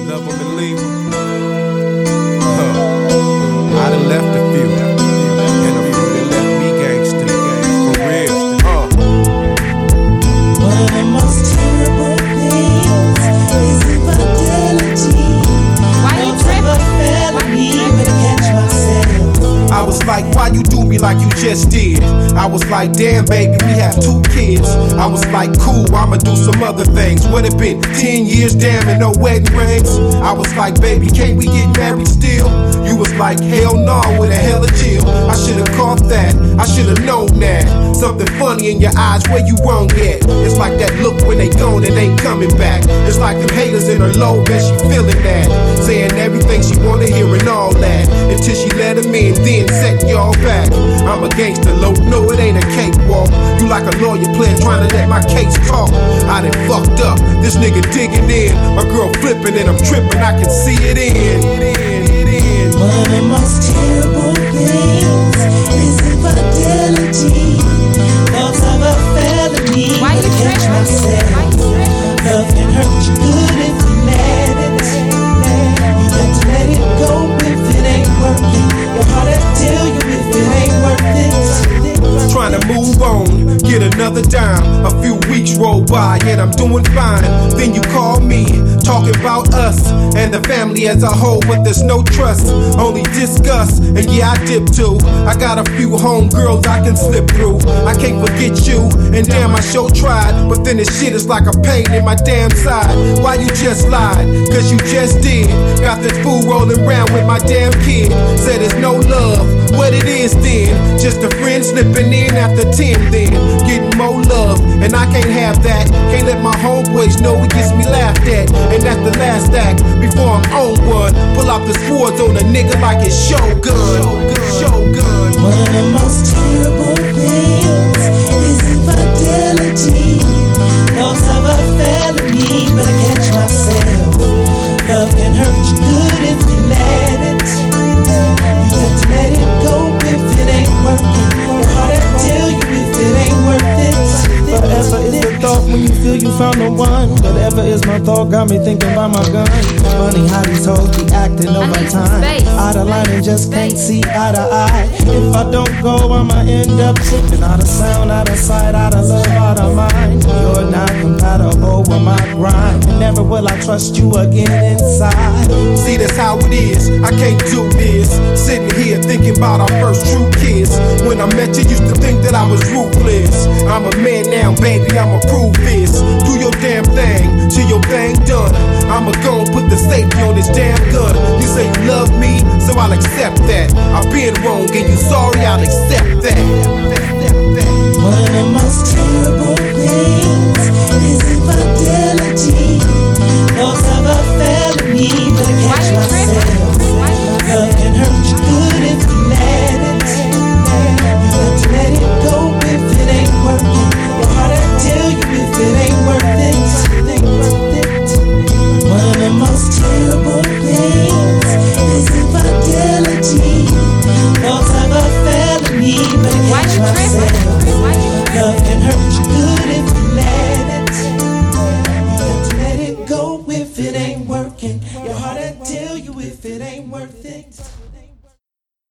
love them and leave them. I done left a few, and a few that left me gangsta, for real. One of the most terrible things is infidelity. Why you tripping? Felony, better catch myself. I was like, why you do me like you just did? I was like, damn baby, we have 2 kids. I was like, cool, I'ma do some other things. What it been, 10 years, damn, and no wedding rings? I was like, baby, can't we get married still? You was like, hell no, with a hella chill. I should've caught that, I should've known that. Something funny in your eyes, where you wrong at? It's like that look when they gone and ain't coming back. It's like them haters in her low, bet she feeling that. Saying everything she wanna hear and all that. Until she let him in, then set y'all back. I'm a gangster, low, no, it ain't a cakewalk. You like a lawyer player trying to let my case talk. I done fucked up, this nigga digging in. My girl flipping and I'm tripping, I can see it in. One of the most terrible things is infidelity. Thoughts of a felony, Why you better catch tripping? myself. Why you tripping? Love can hurt you good if you let it. You got to let it go if it ain't working. Your heart will tell you if it ain't worth it. Trying to move on, get another dime. A few weeks roll by and I'm doing fine. Then you call me, talking about us and the family as a whole, but there's no trust, only disgust. And yeah, I dip too. I got a few homegirls I can slip through. I can't forget you, and damn, I sure tried. But then this shit is like a pain in my damn side. Why you just lied? Cause you just did. Got this fool rolling around with my damn kid. Said there's no love, what it is then? Just a friend slipping in after 10 then. Getting more love, and I can't have that. Can't let my homeboys know it gets me laughed at. And that's the last act, before I'm on one. Pull out the swords on a nigga like it's Shogun. Shogun. One of the most terrible things is infidelity. Thoughts of a felony, better catch myself. Love can hurt you good if you let it. You got to let it go if it ain't working. Your heart will tell you if it ain't worth it. Forever is the thought when you feel you found the one. Whatever is my thought got me thinking about my gun. Funny how these hoes be acting over time. Out of line and just can't see eye to eye. If I don't go, I'ma end up tripping. Out of sound, out of sight, out of love, out of mind. You're not compatible with my grind. And never will I trust you again inside. See, that's how it is, I can't do this. Sitting here thinking about our first true kiss. When I met you, used to think that I was ruthless. I'm a man now, baby, I'ma prove this. Do your damn thing, till your thing done. I'ma go and put the safety on this damn gun. You say you love me, so I'll accept that. I've been wrong and you sorry, I'll accept that. One of the most terrible